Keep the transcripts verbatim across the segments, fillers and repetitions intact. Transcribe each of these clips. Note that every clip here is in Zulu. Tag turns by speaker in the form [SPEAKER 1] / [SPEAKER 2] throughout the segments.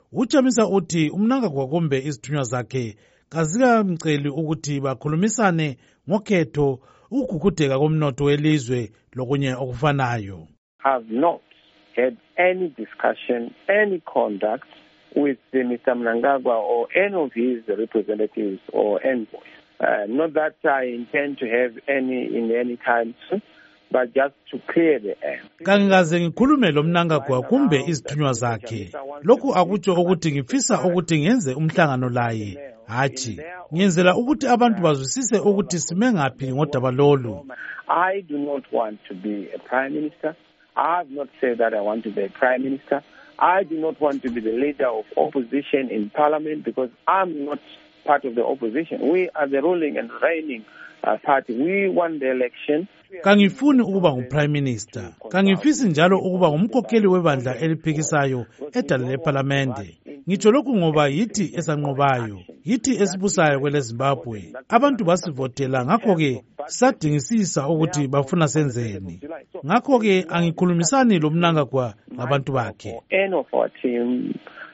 [SPEAKER 1] Uchamisa uthi uMnangagwa kumbe izithunywa zakhe kazikamceli ukuthi bakhulumisane ngokhetho ukugugudeka komnotho welizwe lokunye okufanayo.
[SPEAKER 2] Have not had any discussion, any conduct with Mister Mnangagwa or any of his representatives or envoys. Uh, not that I intend to have any in any time soon, but just to clear the air.
[SPEAKER 1] Kangaze ngikhulume lo Mnangagwa kumbe izithunywa zakhe. Lokhu akutsho ukuthi ngifisa ukuthi ngenze umhlangano laye. Hathi, ngiyenzela ukuthi abantu bazwisise ukuthi sime ngaphi ngodaba lolu.
[SPEAKER 2] I do not want to be a prime minister. I have not said that I want to be a prime minister. I do not want to be the leader of opposition in parliament because I'm not part of the opposition. We are the ruling and reigning uh, party. We won the election.
[SPEAKER 1] Kangifuni ukuba ngu-prime minister. Kangifisi njalo ukuba ngumkhokheli webandla eliphikisayo edale lephalamende. Ngitsho lokhu ngoba yithi esanqobayo, yithi esibusayo kwele Zimbabwe. Abantu basivotela ngakho-ke sadingisisa ukuthi bafuna senzeni. Ngakho-ke angikhulumisani lo Mnangagwa labantu bakhe.
[SPEAKER 2] End of our team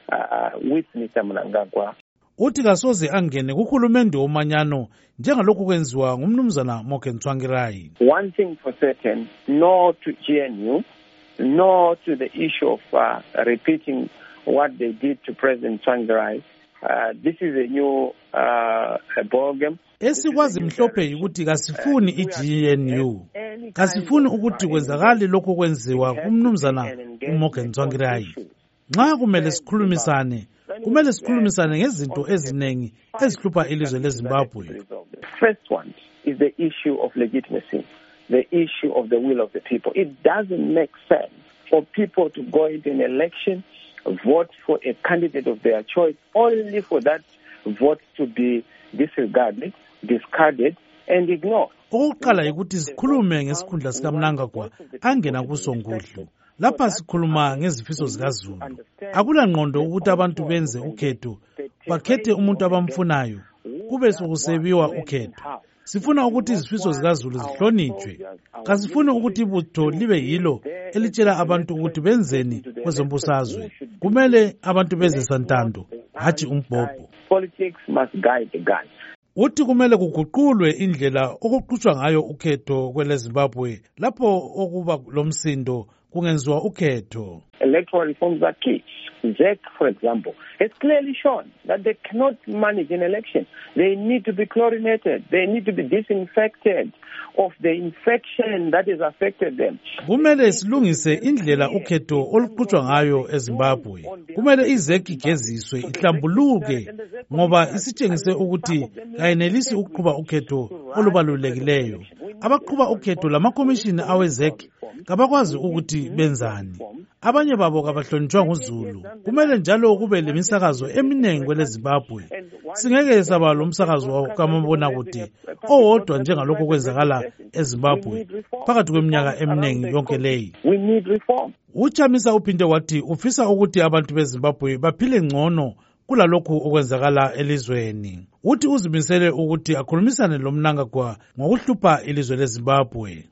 [SPEAKER 2] uh, with Mister Mnangagwa.
[SPEAKER 1] Uthi kasoze angene kuhulumende womanyano njengalokhu kwenziwa ngumnumzana Morgan Tsvangirai.
[SPEAKER 2] One thing for certain, no to G N U, no to the issue of uh, repeating what they did to President Tsvangirai. Uh, this is a new uh, ballgame.
[SPEAKER 1] Esikwazi mhlophe ukuthi kasifuni i-G N U. Kasifuni ukuthi kwenzakale lokho kwenziwa kumnumzana uMorgan Tsvangirai. Nxa kumele sikhulumisane, kumele sikhulumisane ngezinto ezinengi ezihlupha ilizwe leZimbabwe.
[SPEAKER 2] The first one is the issue of legitimacy, the issue of the will of the people. It doesn't make sense for people to go into an election, vote for a candidate of their choice, only for that vote to be disregarded, discarded, and ignored.
[SPEAKER 1] Okokuqala yikuthi sikhulume ngesikhundla sika Mnangagwa angena kusongudlu. Lapha sikhuluma ngezifiso zikaZulu. Akula ngqondo ukuthi abantu benze ukhetho, bakhethe umuntu abamfunayo, kube sokusebiwa ukhetho. Sifuna ukuthi izifiso zikaZulu zihlonitshwe. Kasifuni ukuthi ibutho libe yilo elitshela abantu ukuthi benzeni kwezombusazwe. Kumele abantu benze santando, hathi umbhobho.
[SPEAKER 2] Politics must guide the guns.
[SPEAKER 1] Uthi kumele kuguqulwe indlela okuqhutshwa ngayo ukhetho kwele Zimbabwe lapho okuba lomsindo kungenziwa ukhetho.
[SPEAKER 2] Electoral reforms are key. Z E C, for example, has clearly shown that they cannot manage an election. They need to be chlorinated. They need to be disinfected of the infection that has affected them.
[SPEAKER 1] Kumele silungise indlela ukhetho oluqhutshwa ngayo eZimbabwe. Kumele i-Z E C igeziswe ihlambuluke ngoba isitshengise ukuthi kayenelisi ukuqhuba ukhetho olubalulekileyo. Abaqhuba ukhetho lamakomishini awe-Z E C kabakwazi ukuthi benzani. Abanye babo kabahlonitshwa nguZulu. Kumele njalo kube lemisakazo eminengi kwele Zimbabwe. Singeke saba lo msakazo kamabonakude owodwa njengalokho kwenzakala eZimbabwe phakathi kweminyaka eminengi yonke leyi.
[SPEAKER 2] We need reform.
[SPEAKER 1] Uchamisa uphinde wathi ufisa ukuthi abantu beZimbabwe baphile ngcono kulalokhu okwenzakala elizweni. Uthi uzimisele ukuthi akhulumisane lo Mnangagwa ngokuhlupha ilizwe leZimbabwe.